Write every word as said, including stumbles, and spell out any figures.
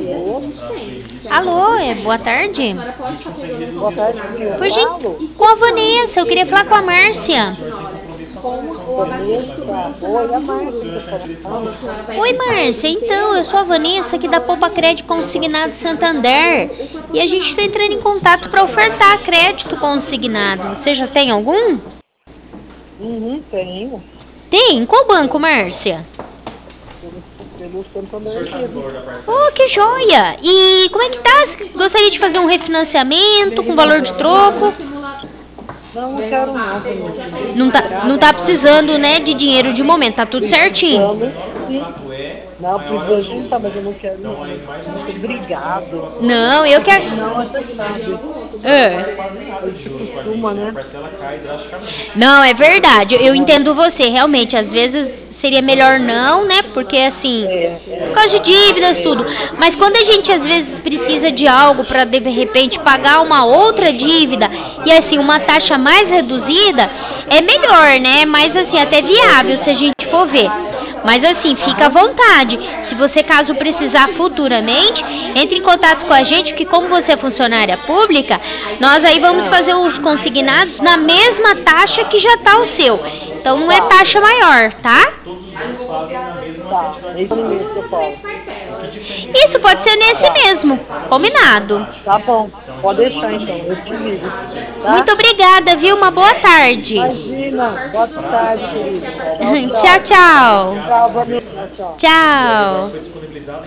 Alô, é, boa tarde. Boa tarde, com quem eu Por gente... falo? Com a Vanessa, eu queria falar com a Márcia. Vanessa. Oi, a Márcia que tá falando. Oi, Márcia, então, eu sou a Vanessa aqui da Poupa Crédito Consignado Santander. E a gente está entrando em contato para ofertar crédito consignado. Você já tem algum? Uhum, tenho. Tem? Em qual banco, Márcia? Pelo, pelo Santander mesmo. Oh, que joia! E como é que tá? Você gostaria de fazer um refinanciamento com valor de troco? Não, não quero não, Vanessa. Não tá, não tá precisando, né, de dinheiro de momento, tá tudo certinho. Precisando, sim. Não, precisa sim, tá, mas eu não quero não. Muito obrigado. Não, eu quero... Não, você sabe. É. A gente costuma, né? Não, é verdade. Eu entendo você. Realmente, às vezes seria melhor não, né? Porque assim, É, por é, causa de dívidas, tudo. Mas quando a gente às vezes precisa de algo para de repente pagar uma outra dívida e assim uma taxa mais reduzida, é melhor, né? Mas assim, até viável se a gente for ver. Mas assim, fica à vontade. Se você caso precisar futuramente, entre em contato com a gente, porque como você é funcionária pública, nós aí vamos fazer os consignados na mesma taxa que já está o seu. Então não é tá, taxa maior, tá? tá. Esse mesmo que eu falo. Isso pode ser nesse Tá, mesmo. Combinado. tá bom. Pode deixar então, eu te ligo. Tá? Muito obrigada, viu? Uma boa tarde. Imagina. Boa tarde, querido. Tchau, Tchau, tchau. tchau. Tchau, Vanessa. Tchau. Tchau.